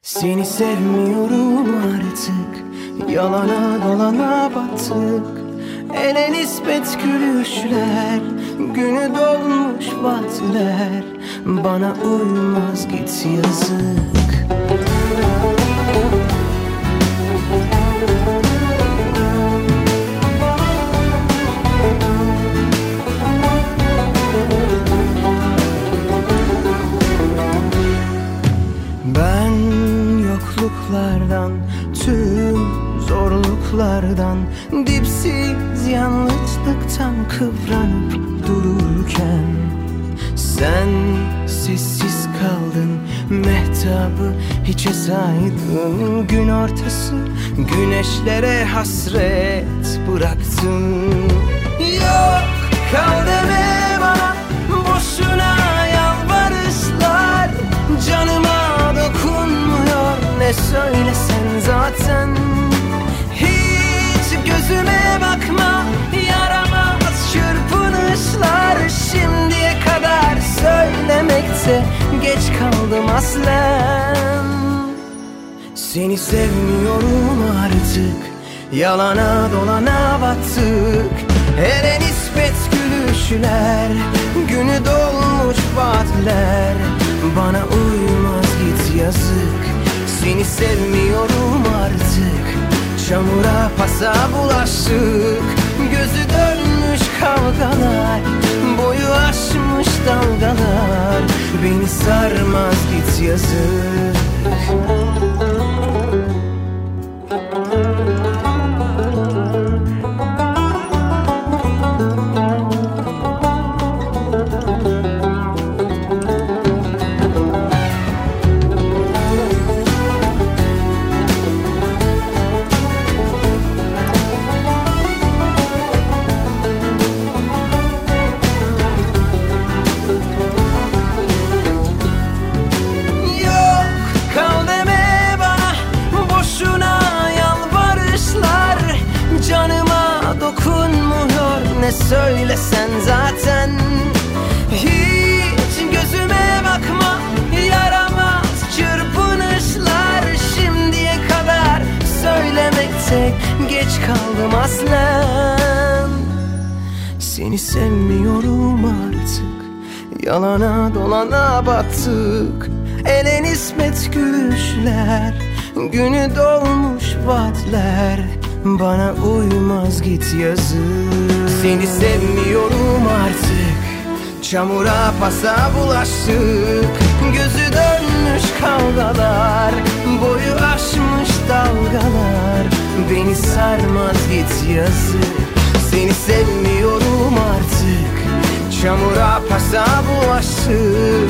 Seni sevmiyorum artık, yalana dolana battık. Ele nispet gülüşler, günü dolmuş vaatler. Bana uymaz git yazık. Ben yokluklardan, tüm zorluklardan, dipsiz yalnızlıktan kıvranıp dururken, sen sessiz kaldın, mehtabı hiçe saydın. Gün ortası güneşlere hasret bıraktın. Yok kal deme bana, boşuna yalvarışlar. Canıma dokunmuyor, ne söylesen zaten. Hiç gözüme bakma, yaramaz çırpınışlar. Şimdiye kadar söylemekte geç kaldım aslen. Seni sevmiyorum artık, yalana dolana battık. Hele nispet gülüşler, günü dolmuş vaatler. Bana uymaz git yazık. Seni sevmiyorum artık, çamura pasa bulaştık. Gözü dönmüş kavgalar, boyu aşmış dalgalar. Beni sarmaz git yazık. Ne söylesen zaten. Hiç gözüme bakma, yaramaz çırpınışlar. Şimdiye kadar söylemekte geç kaldım aslen. Seni sevmiyorum artık, yalana dolana battık. Ele nispet gülüşler, günü dolmuş vaatler. Bana uymaz git yazık. Seni sevmiyorum artık, çamura pasa bulaştık. Gözü dönmüş kavgalar, boyu aşmış dalgalar. Beni sarmaz git yazık. Seni sevmiyorum artık, çamura pasa bulaştık.